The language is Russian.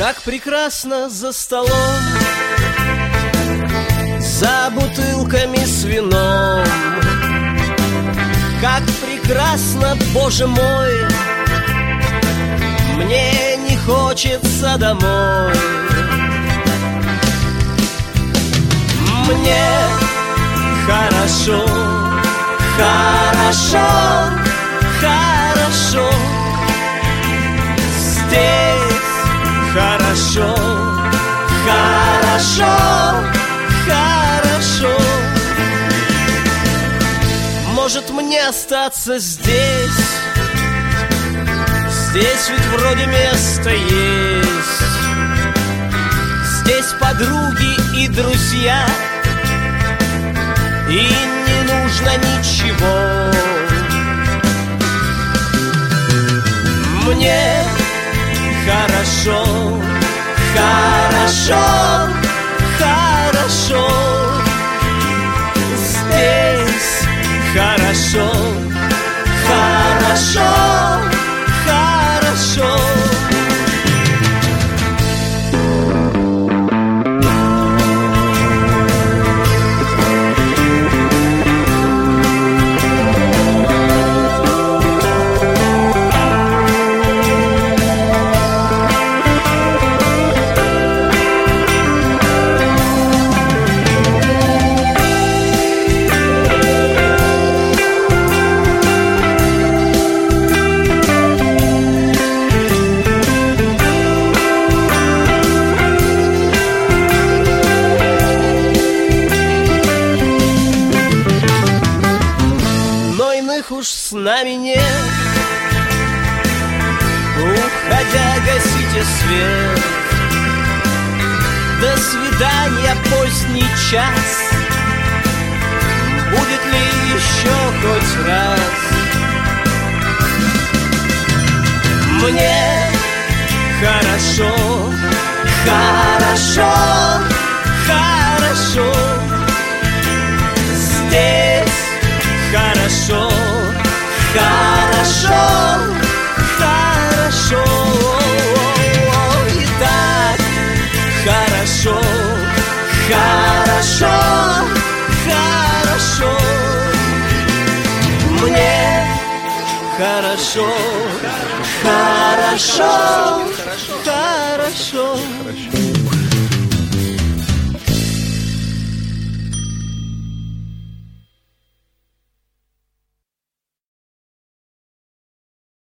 Как прекрасно за столом, за бутылками с вином. Как прекрасно, Боже мой, мне не хочется домой. Мне хорошо, хорошо, хорошо. Здесь хорошо, хорошо, хорошо. Может мне остаться здесь? Здесь ведь вроде место есть. Здесь подруги и друзья, и не нужно ничего. Мне хорошо, хорошо, хорошо. Здесь хорошо, хорошо, хорошо. Уж с нами нет. Уходя, гасите свет. До свидания, поздний час. Будет ли еще хоть раз? Мне хорошо, хорошо, хорошо. Здесь хорошо, хорошо, хорошо. И так хорошо, хорошо, хорошо. Мне хорошо, хорошо, хорошо.